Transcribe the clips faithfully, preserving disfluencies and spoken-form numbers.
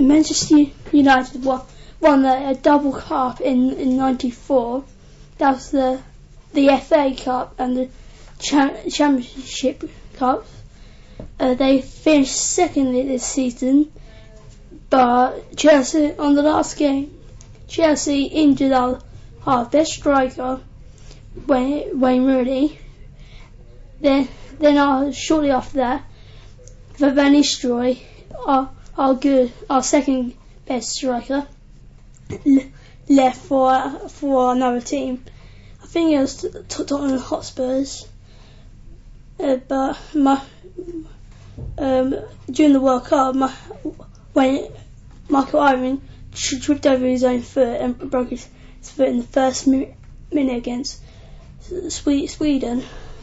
Manchester United won, won a, a double cup in in ninety-four. That was the the F A Cup and the cha- Championship Cup. Uh, they finished second this season, but Chelsea on the last game, Chelsea injured our, our best striker, Wayne, Wayne Rooney. Then, then uh, shortly after that, Van Nistelrooy, our, our good, our second best striker, l- left for for another team. I think it was Tottenham Hotspurs. Uh, but my um, during the World Cup, my, when Michael Owen tripped over his own foot and broke his, his foot in the first mi- minute against Sweden.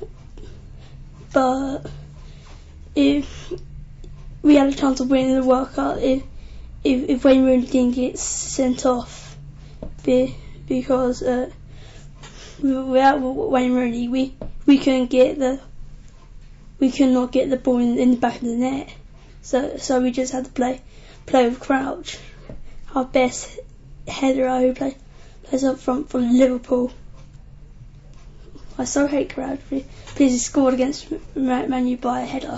But if we had a chance of winning the World Cup if if, if Wayne Rooney didn't get sent off, be, because uh, without Wayne Rooney we we couldn't get the we could not get the ball in, in the back of the net. So so we just had to play play with Crouch, our best header who play, plays up front from Liverpool. I so hate Crouch because he scored against Man U by a header.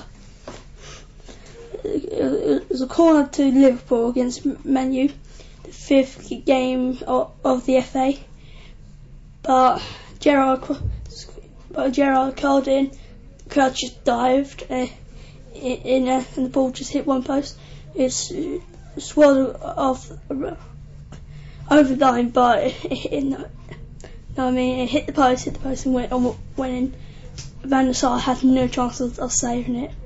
It was a corner to Liverpool against Man U, the fifth game of, of the F A. But Gerrard, but Gerrard called in. Crouch just dived uh, in, in uh, and the ball just hit one post. It's uh, swirled off uh, over the line, but it, it, it, no, no, I mean it hit the post, hit the post, and went on went in. Van der Sar had no chance of, of saving it.